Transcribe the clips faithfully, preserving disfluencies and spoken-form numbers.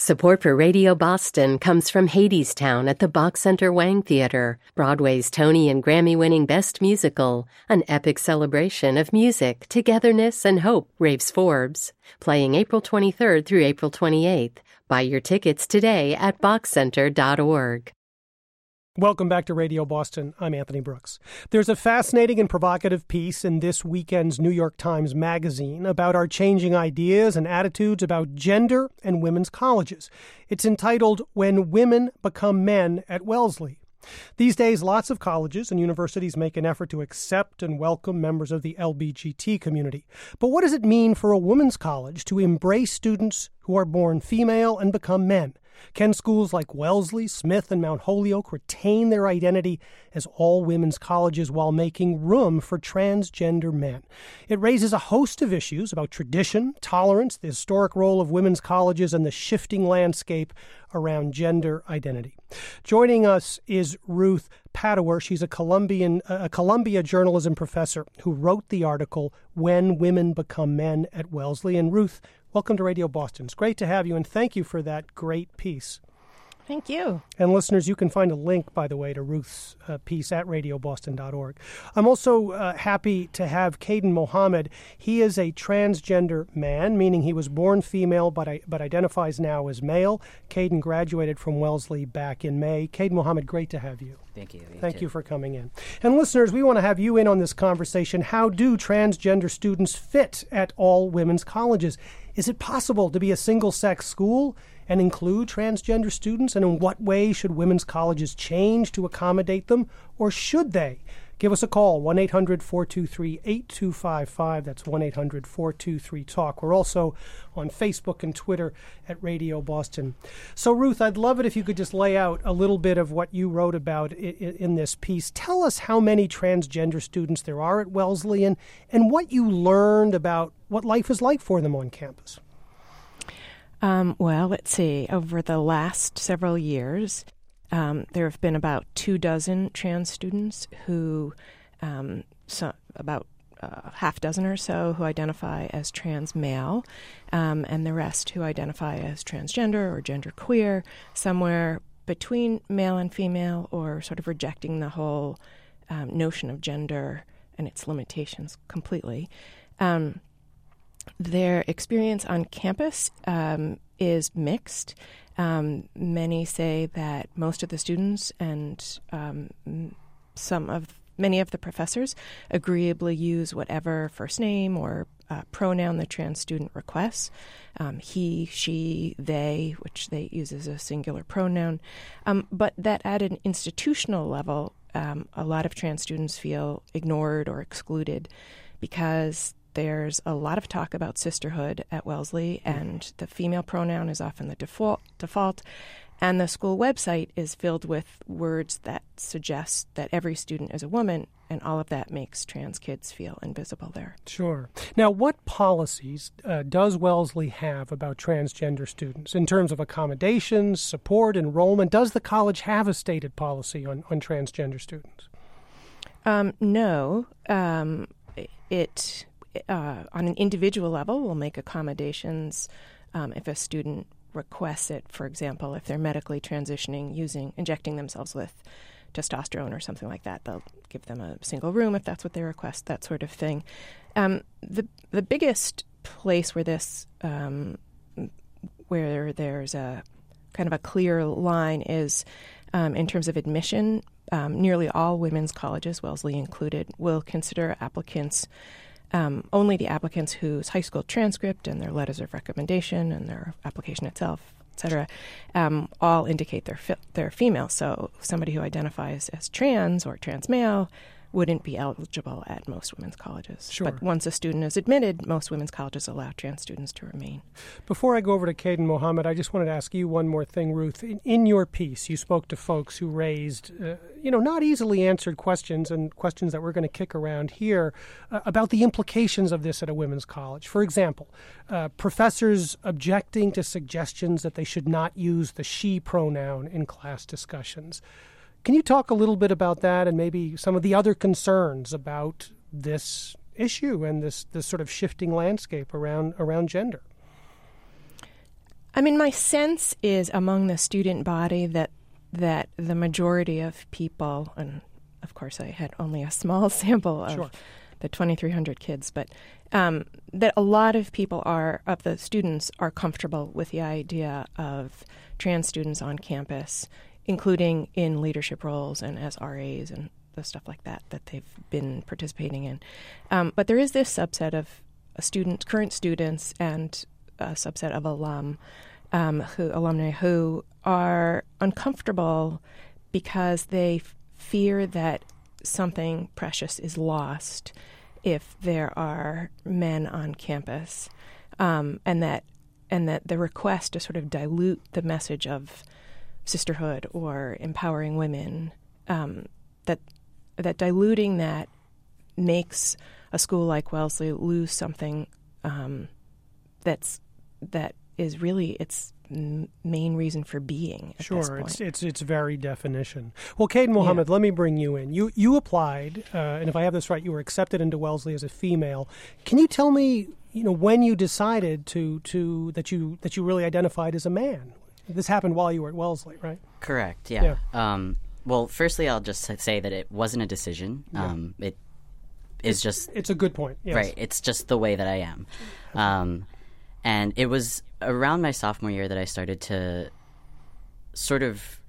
Support for Radio Boston comes from Hadestown at the Bach Center Wang Theater, Broadway's Tony and Grammy-winning Best Musical, an epic celebration of music, togetherness, and hope, raves Forbes. Playing April twenty-third through April twenty-eighth. Buy your tickets today at bach center dot org. Welcome back to Radio Boston. I'm Anthony Brooks. There's a fascinating and provocative piece in this weekend's New York Times Magazine about our changing ideas and attitudes about gender and women's colleges. It's entitled When Women Become Men at Wellesley. These days, lots of colleges and universities make an effort to accept and welcome members of the L G B T community. But what does it mean for a women's college to embrace students who are born female and become men? Can schools like Wellesley, Smith, and Mount Holyoke retain their identity as all-women's colleges while making room for transgender men? It raises a host of issues about tradition, tolerance, the historic role of women's colleges, and the shifting landscape around gender identity. Joining us is Ruth Padower. She's a Columbian, a Columbia journalism professor who wrote the article, When Women Become Men at Wellesley. And Ruth, welcome to Radio Boston. It's great to have you, and thank you for that great piece. Thank you. And listeners, you can find a link, by the way, to Ruth's uh, piece at radio boston dot org. I'm also uh, happy to have Caden Mohammed. He is a transgender man, meaning he was born female but I, but identifies now as male. Caden graduated from Wellesley back in May. Caden Mohammed, great to have you. Thank you. you Thank too. you for coming in. And listeners, we want to have you in on this conversation. How do transgender students fit at all women's colleges? Is it possible to be a single-sex school and include transgender students? And in what way should women's colleges change to accommodate them? Or should they? Give us a call, one eight hundred four two three eight two five five. That's one eight hundred four two three talk. We're also on Facebook and Twitter at Radio Boston. So, Ruth, I'd love it if you could just lay out a little bit of what you wrote about in, in this piece. Tell us how many transgender students there are at Wellesley and, and what you learned about what life is like for them on campus. Um, well, let's see. Over the last several years, um, there have been about two dozen trans students who, um, so about a half dozen or so who identify as trans male, um, and the rest who identify as transgender or genderqueer, somewhere between male and female, or sort of rejecting the whole um, notion of gender and its limitations completely. Um, Their experience on campus um, is mixed. Um, many say that most of the students and um, some of many of the professors agreeably use whatever first name or uh, pronoun the trans student requests. Um, he, she, they, which they use as a singular pronoun. Um, but that at an institutional level, um, a lot of trans students feel ignored or excluded because there's a lot of talk about sisterhood at Wellesley, and the female pronoun is often the default, default, and the school website is filled with words that suggest that every student is a woman, and all of that makes trans kids feel invisible there. Sure. Now, what policies uh, does Wellesley have about transgender students in terms of accommodations, support, enrollment? Does the college have a stated policy on, on transgender students? Um, no. Um, it... Uh, on an individual level, we'll make accommodations um, if a student requests it. For example, if they're medically transitioning using injecting themselves with testosterone or something like that, they'll give them a single room if that's what they request, that sort of thing. Um, the the biggest place where this um, where there's a kind of a clear line is um, in terms of admission. Um, nearly all women's colleges, Wellesley included, will consider applicants. Um, only the applicants whose high school transcript and their letters of recommendation and their application itself, et cetera, um, all indicate they're, fi- they're female. So somebody who identifies as trans or trans male wouldn't be eligible at most women's colleges. Sure. But once a student is admitted, most women's colleges allow trans students to remain. Before I go over to Caden Mohammed, I just wanted to ask you one more thing, Ruth. In, in your piece, you spoke to folks who raised, uh, you know, not easily answered questions and questions that we're going to kick around here uh, about the implications of this at a women's college. For example, uh, professors objecting to suggestions that they should not use the she pronoun in class discussions. Can you talk a little bit about that and maybe some of the other concerns about this issue and this, this sort of shifting landscape around around gender? I mean, my sense is among the student body that that the majority of people, and of course I had only a small sample of Sure. the twenty-three hundred kids, but um, that a lot of people are, of the students, are comfortable with the idea of trans students on campus, including in leadership roles and as R As and the stuff like that that they've been participating in. Um, but there is this subset of students, current students, and a subset of alum, um, who alumni who are uncomfortable because they f- fear that something precious is lost if there are men on campus, um, and that and that the request to sort of dilute the message of sisterhood or empowering women, um, that that diluting that makes a school like Wellesley lose something um, that's that is really its m- main reason for being at Sure, this point. it's it's its very definition. Well, Caden Mohammed, yeah. let me bring you in. You you applied, uh, and if I have this right, you were accepted into Wellesley as a female. Can you tell me, you know, when you decided to to that you that you really identified as a man? This happened while you were at Wellesley, right? Correct. Yeah. yeah. Um, well, firstly, I'll just say that it wasn't a decision. Yeah. Um, it is it's, just it's a good point. Yes. Right. It's just the way that I am. Um, and it was around my sophomore year that I started to sort of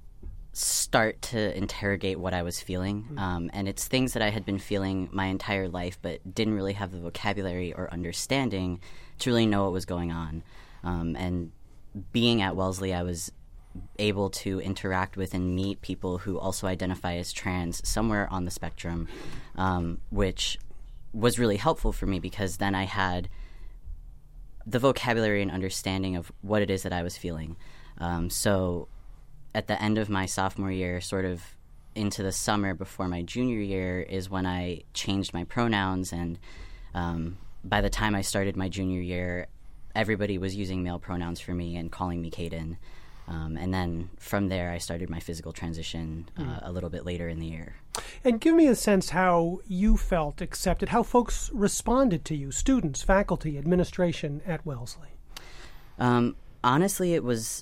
start to interrogate what I was feeling. Mm-hmm. Um, and it's things that I had been feeling my entire life, but didn't really have the vocabulary or understanding to really know what was going on. Um, and being at Wellesley, I was able to interact with and meet people who also identify as trans somewhere on the spectrum, um, which was really helpful for me because then I had the vocabulary and understanding of what it is that I was feeling. Um, so at the end of my sophomore year, sort of into the summer before my junior year, is when I changed my pronouns. And um, by the time I started my junior year, everybody was using male pronouns for me and calling me Caden. Um, and then from there, I started my physical transition uh, mm. a little bit later in the year. And give me a sense how you felt accepted, how folks responded to you, students, faculty, administration at Wellesley. Um, honestly, it was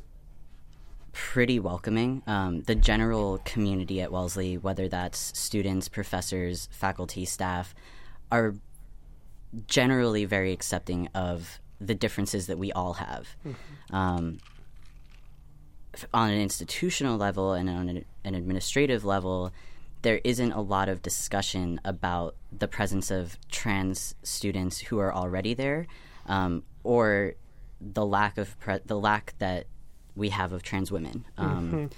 pretty welcoming. Um, the general community at Wellesley, whether that's students, professors, faculty, staff, are generally very accepting of the differences that we all have. Mm-hmm. Um, on an institutional level and on an, an administrative level, there isn't a lot of discussion about the presence of trans students who are already there, um, or the lack of pre- the lack that we have of trans women. Um, mm-hmm.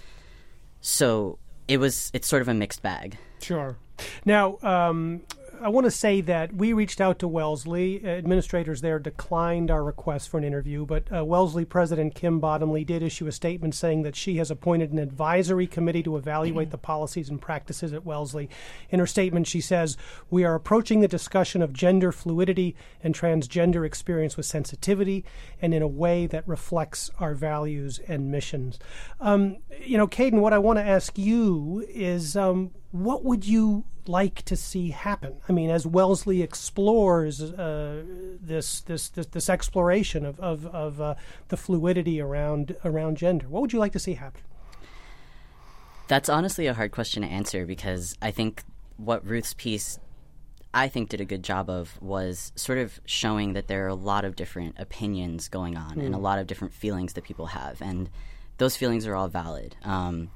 So it was it's sort of a mixed bag. Sure. Now, um, I want to say that we reached out to Wellesley. Administrators there declined our request for an interview, but uh, Wellesley President Kim Bottomley did issue a statement saying that she has appointed an advisory committee to evaluate the policies and practices at Wellesley. In her statement, she says, "We are approaching the discussion of gender fluidity and transgender experience with sensitivity and in a way that reflects our values and missions." Um, you know, Caden, what I want to ask you is, um, what would you like to see happen? I mean, as Wellesley explores uh, this, this this this exploration of of, of uh, the fluidity around around gender, what would you like to see happen? That's honestly a hard question to answer because I think what Ruth's piece, I think, did a good job of was sort of showing that there are a lot of different opinions going on mm. and a lot of different feelings that people have, and those feelings are all valid. Um,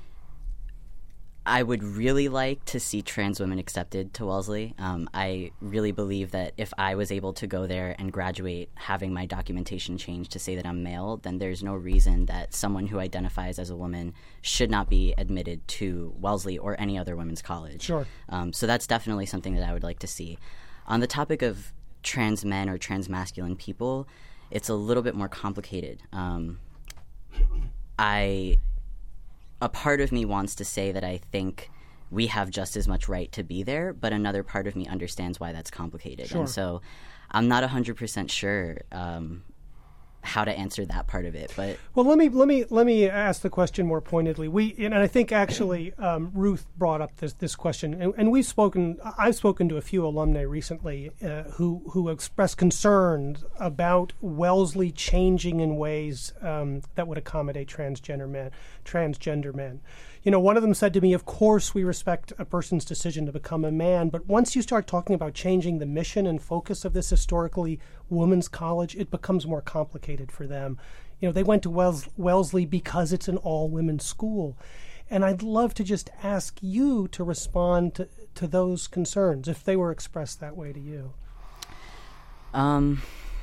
I would really like to see trans women accepted to Wellesley. Um, I really believe that if I was able to go there and graduate having my documentation changed to say that I'm male, then there's no reason that someone who identifies as a woman should not be admitted to Wellesley or any other women's college. Sure. Um, so that's definitely something that I would like to see. On the topic of trans men or trans masculine people, it's a little bit more complicated. Um, I... A part of me wants to say that I think we have just as much right to be there, but another part of me understands why that's complicated. Sure. And so I'm not one hundred percent sure um, how to answer that part of it. But well, let me let me let me ask the question more pointedly. We and I think actually um, Ruth brought up this this question, and, and we've spoken. I've spoken to a few alumni recently uh, who who expressed concerns about Wellesley changing in ways um, that would accommodate transgender men. Transgender men. You know, one of them said to me, "Of course, we respect a person's decision to become a man, but once you start talking about changing the mission and focus of this historically women's college, it becomes more complicated for them. You know, they went to Wells- Wellesley because it's an all-women's school." And I'd love to just ask you to respond to, to those concerns, if they were expressed that way to you. Um,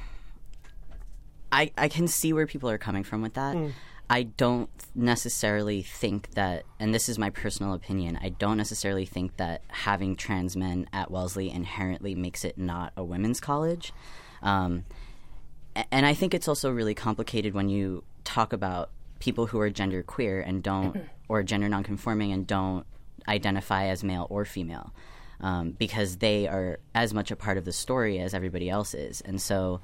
I I can see where people are coming from with that. Mm. I don't necessarily think that, and this is my personal opinion, I don't necessarily think that having trans men at Wellesley inherently makes it not a women's college. Um, and I think it's also really complicated when you talk about people who are gender queer and don't, or gender nonconforming and don't identify as male or female, um, because they are as much a part of the story as everybody else is. And so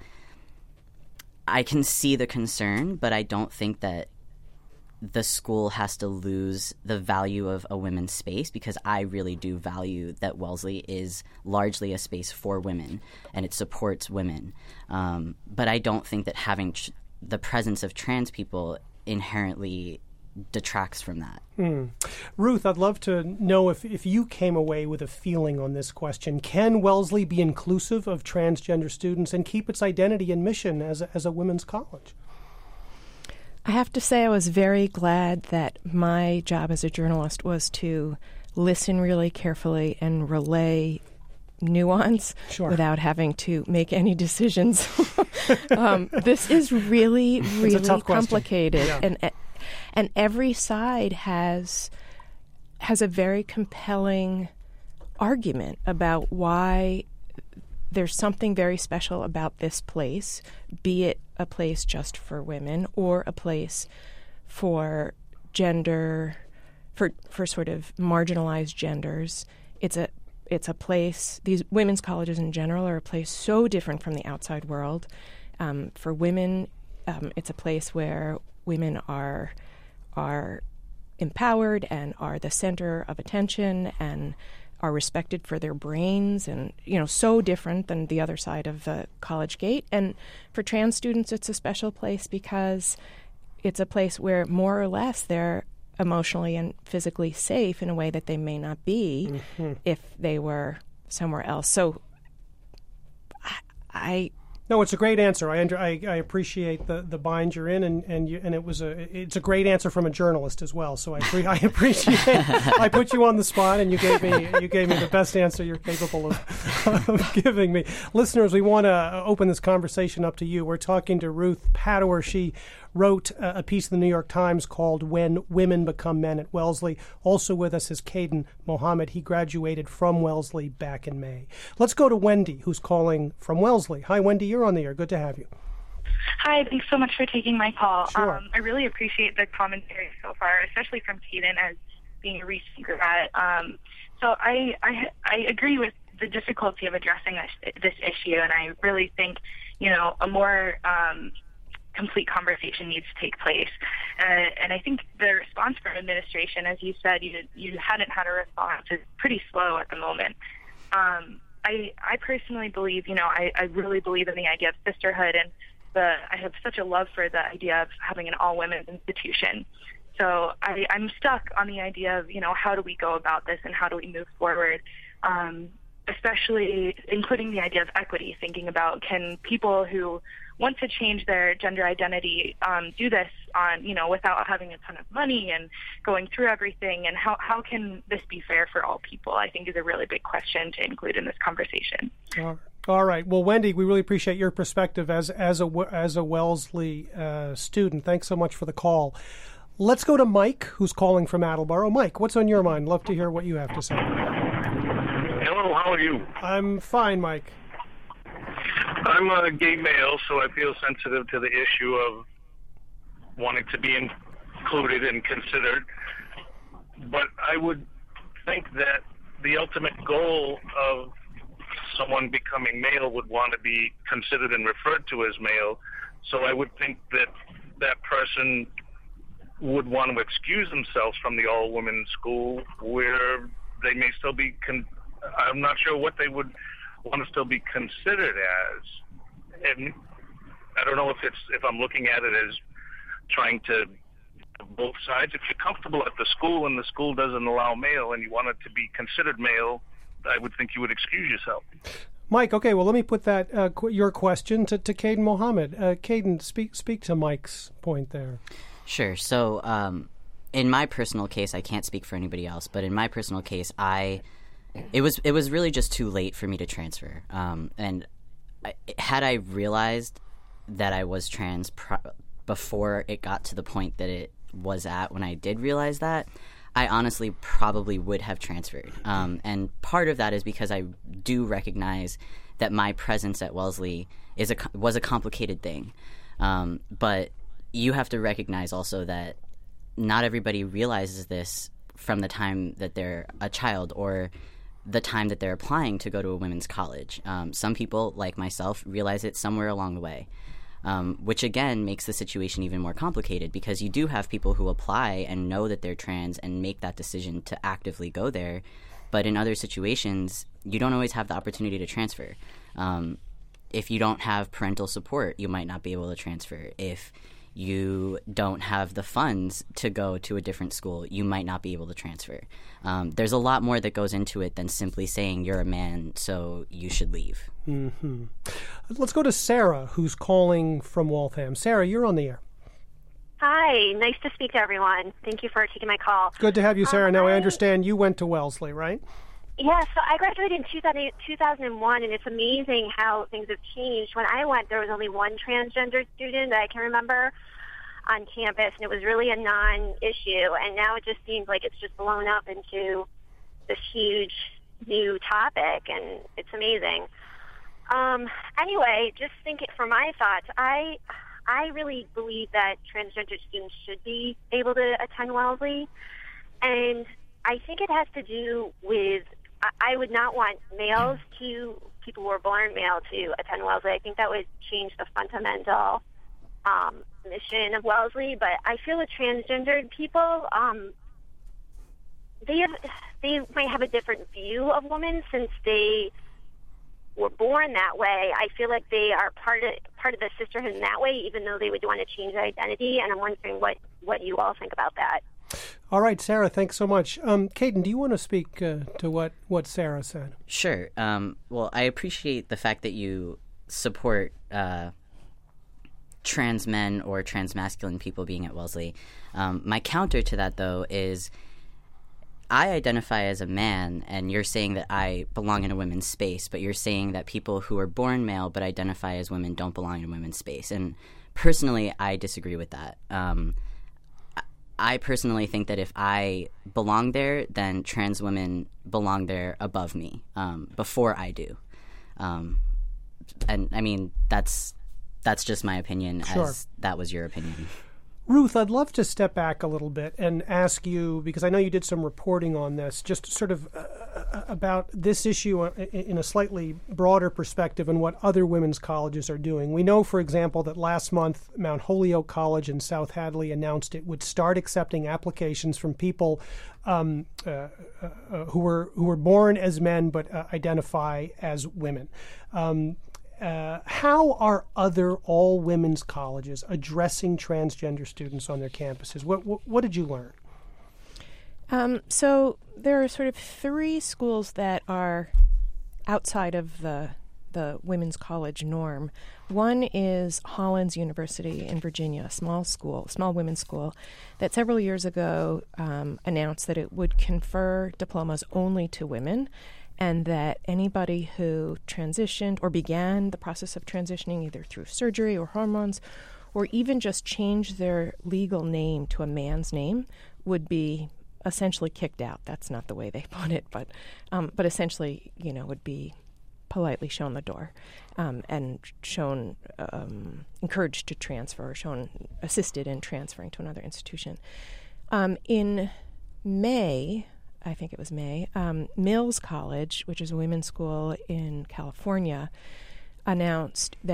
I can see the concern, but I don't think that the school has to lose the value of a women's space, because I really do value that Wellesley is largely a space for women and it supports women. Um, but I don't think that having tr- the presence of trans people inherently detracts from that. Mm. Ruth, I'd love to know if, if you came away with a feeling on this question. Can Wellesley be inclusive of transgender students and keep its identity and mission as a, as a women's college? I have to say I was very glad that my job as a journalist was to listen really carefully and relay nuance sure. without having to make any decisions. um, this is really, really complicated. Yeah. And and every side has has a very compelling argument about why there's something very special about this place, be it a place just for women or a place for gender, for for sort of marginalized genders. It's a it's a place, these women's colleges in general are a place so different from the outside world. Um, for women, um, it's a place where women are are empowered and are the center of attention and are respected for their brains, and, you know, so different than the other side of the college gate. And for trans students, it's a special place because it's a place where more or less they're emotionally and physically safe in a way that they may not be mm-hmm. if they were somewhere else. So I... I No, it's a great answer. I under, I, I appreciate the, the bind you're in, and and, you, and it was a it's a great answer from a journalist as well. So I pre- I appreciate. I put you on the spot, and you gave me you gave me the best answer you're capable of, of giving me. Listeners, we want to open this conversation up to you. We're talking to Ruth Padower. She wrote a piece in the New York Times called "When Women Become Men" at Wellesley. Also with us is Caden Mohammed. He graduated from Wellesley back in May. Let's go to Wendy, who's calling from Wellesley. Hi, Wendy. You're on the air. Good to have you. Hi. Thanks so much for taking my call. Sure. Um, I really appreciate the commentary so far, especially from Caden as being a recent grad. Um, so I, I I agree with the difficulty of addressing this this issue, and I really think, you know, a more um, complete conversation needs to take place. Uh, and I think the response from administration, as you said, you you hadn't had a response, is pretty slow at the moment. Um, I I personally believe, you know, I, I really believe in the idea of sisterhood, and the I have such a love for the idea of having an all-women's institution. So I, I'm stuck on the idea of, you know, how do we go about this and how do we move forward, um, especially including the idea of equity, thinking about can people who want to change their gender identity um, do this on, you know, without having a ton of money and going through everything, and how, how can this be fair for all people, I think is a really big question to include in this conversation. All, all right. Well, Wendy, we really appreciate your perspective as as a, as a Wellesley uh, student. Thanks so much for the call. Let's go to Mike, who's calling from Attleboro. Mike, what's on your mind? Love to hear what you have to say. Hello, how are you? I'm fine, Mike. I'm a gay male, so I feel sensitive to the issue of wanting to be included and considered. But I would think that the ultimate goal of someone becoming male would want to be considered and referred to as male, So I would think that that person would want to excuse themselves from the all-women school where they may still be, con- I'm not sure what they would want to still be considered as. And I don't know if it's, if I'm looking at it as trying to both sides. If you're comfortable at the school and the school doesn't allow male and you want it to be considered male, I would think you would excuse yourself. Mike, okay, well, let me put that uh, qu- your question to, to Caden Mohammed. Uh, Caden, speak speak to Mike's point there. Sure. So, um, in my personal case, I can't speak for anybody else, but in my personal case, I it was it was really just too late for me to transfer. Um, and I, had I realized that I was trans pro- before it got to the point that it was at when I did realize that, I honestly probably would have transferred. Um, and part of that is because I do recognize that my presence at Wellesley is a, was a complicated thing. Um, but you have to recognize also that not everybody realizes this from the time that they're a child or the time that they're applying to go to a women's college. Um, some people, like myself, realize it somewhere along the way. Um, which again makes the situation even more complicated because you do have people who apply and know that they're trans and make that decision to actively go there, but in other situations you don't always have the opportunity to transfer. Um, if you don't have parental support, you might not be able to transfer. If you don't have the funds to go to a different school, you might not be able to transfer. Um, there's a lot more that goes into it than simply saying you're a man, so you should leave. Mm-hmm. Let's go to Sarah, who's calling from Waltham. Sarah, you're on the air. Hi, nice to speak to everyone. Thank you for taking my call. Good to have you, Sarah. Um, now, I I understand you went to Wellesley, right? Yeah, so I graduated in two thousand one, and it's amazing how things have changed. When I went, there was only one transgender student that I can remember on campus, and it was really a non-issue. And now it just seems like it's just blown up into this huge new topic, and it's amazing. Um, anyway, just thinking for my thoughts, I I really believe that transgender students should be able to attend Wellesley, and I think it has to do with I would not want males to, people who are born male to attend Wellesley. I think that would change the fundamental um, mission of Wellesley. But I feel with transgendered people, um, they have, they might have a different view of women since they were born that way. I feel like they are part of part of the sisterhood in that way, even though they would want to change their identity. And I'm wondering what, what you all think about that. All right, Sarah, thanks so much. Um, Caden, do you want to speak uh, to what, what Sarah said? Sure. Um, well, I appreciate the fact that you support uh, trans men or trans masculine people being at Wellesley. Um, my counter to that, though, is I identify as a man, and you're saying that I belong in a women's space, but you're saying that people who are born male but identify as women don't belong in a women's space. And personally, I disagree with that. Um I personally think that if I belong there, then trans women belong there above me, um, before I do. Um, and, I mean, that's that's just my opinion, Sure. as that was your opinion. Ruth, I'd love to step back a little bit and ask you, because I know you did some reporting on this, just sort of uh, about this issue in a slightly broader perspective and what other women's colleges are doing. We know, for example, that last month Mount Holyoke College in South Hadley announced it would start accepting applications from people um, uh, uh, who were who were born as men but uh, identify as women. Um, Uh, how are other all-women's colleges addressing transgender students on their campuses? What what, what did you learn? Um, so there are sort of three schools that are outside of the the women's college norm. One is Hollins University in Virginia, a small school, small women's school, that several years ago um, announced that it would confer diplomas only to women, and that anybody who transitioned or began the process of transitioning either through surgery or hormones or even just changed their legal name to a man's name would be essentially kicked out. That's not the way they put it, but um, but essentially, you know, would be politely shown the door um, and shown, um, encouraged to transfer, or shown, assisted in transferring to another institution. Um, in May, I think it was May, um, Mills College, which is a women's school in California, announced that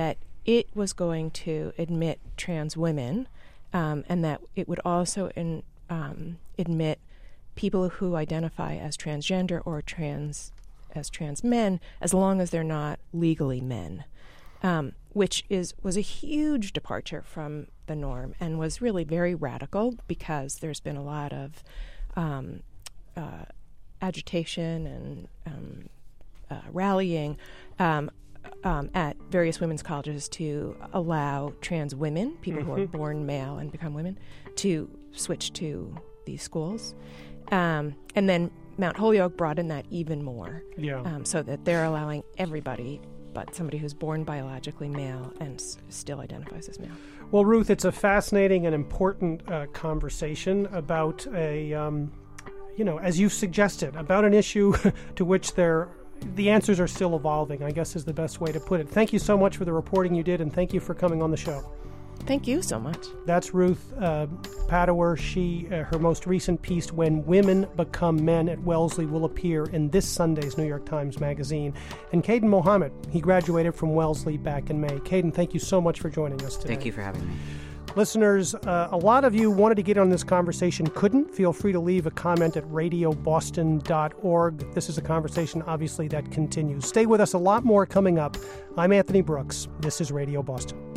it was going to admit trans women, um, and that it would also in, um, admit people who identify as transgender or trans as trans men, as long as they're not legally men, um, which is was a huge departure from the norm and was really very radical, because there's been a lot of um, uh, agitation and um, uh, rallying um, um, at various women's colleges to allow trans women, people mm-hmm. who are born male and become women, to switch to these schools. Um, and then Mount Holyoke brought in that even more, yeah. um, so that they're allowing everybody but somebody who's born biologically male and s- still identifies as male. Well, Ruth, it's a fascinating and important uh, conversation about a, um, you know, as you suggested, about an issue to which there, the answers are still evolving, I guess is the best way to put it. Thank you so much for the reporting you did, and thank you for coming on the show. Thank you so much. That's Ruth uh, Padower. She, uh, her most recent piece, When Women Become Men at Wellesley, will appear in this Sunday's New York Times Magazine. And Caden Mohammed, he graduated from Wellesley back in May. Caden, thank you so much for joining us today. Thank you for having me. Listeners, uh, a lot of you wanted to get on this conversation, couldn't. Feel free to leave a comment at radio boston dot org. This is a conversation, obviously, that continues. Stay with us. A lot more coming up. I'm Anthony Brooks. This is Radio Boston.